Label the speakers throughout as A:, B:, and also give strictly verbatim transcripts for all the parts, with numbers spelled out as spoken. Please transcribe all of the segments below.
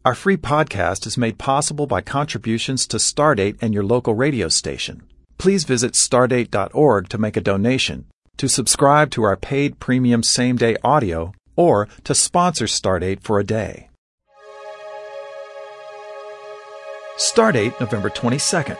A: Our free podcast is made possible by contributions to Stardate and your local radio station. Please visit stardate dot org to make a donation, to subscribe to our paid premium same-day audio, or to sponsor Stardate for a day. Stardate, November twenty-second.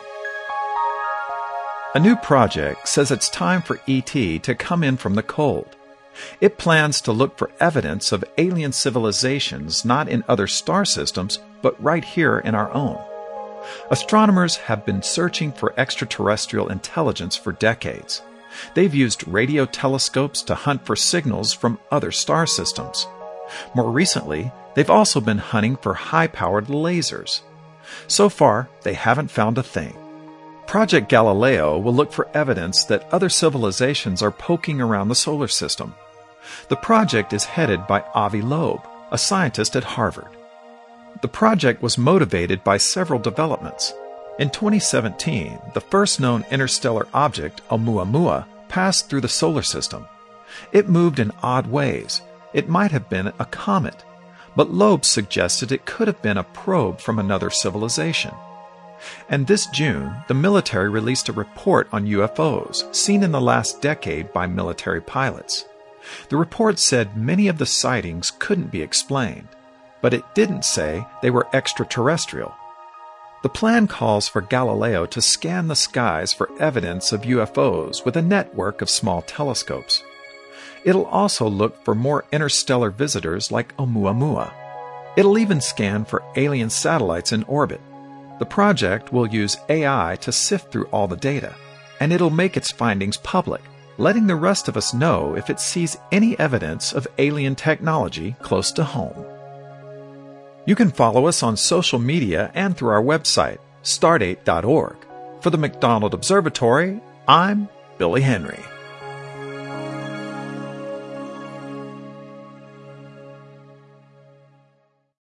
A: A new project says it's time for E T to come in from the cold. It plans to look for evidence of alien civilizations not in other star systems, but right here in our own. Astronomers have been searching for extraterrestrial intelligence for decades. They've used radio telescopes to hunt for signals from other star systems. More recently, they've also been hunting for high-powered lasers. So far, they haven't found a thing. Project Galileo will look for evidence that other civilizations are poking around the solar system. The project is headed by Avi Loeb, a scientist at Harvard. The project was motivated by several developments. In twenty seventeen, the first known interstellar object, Oumuamua, passed through the solar system. It moved in odd ways. It might have been a comet, but Loeb suggested it could have been a probe from another civilization. And this June, the military released a report on U F Os seen in the last decade by military pilots. The report said many of the sightings couldn't be explained, but it didn't say they were extraterrestrial. The plan calls for Galileo to scan the skies for evidence of U F Os with a network of small telescopes. It'll also look for more interstellar visitors like Oumuamua. It'll even scan for alien satellites in orbit. The project will use A I to sift through all the data, and it'll make its findings public, letting the rest of us know if it sees any evidence of alien technology close to home. You can follow us on social media and through our website, stardate dot org. For the McDonald Observatory, I'm Billy Henry.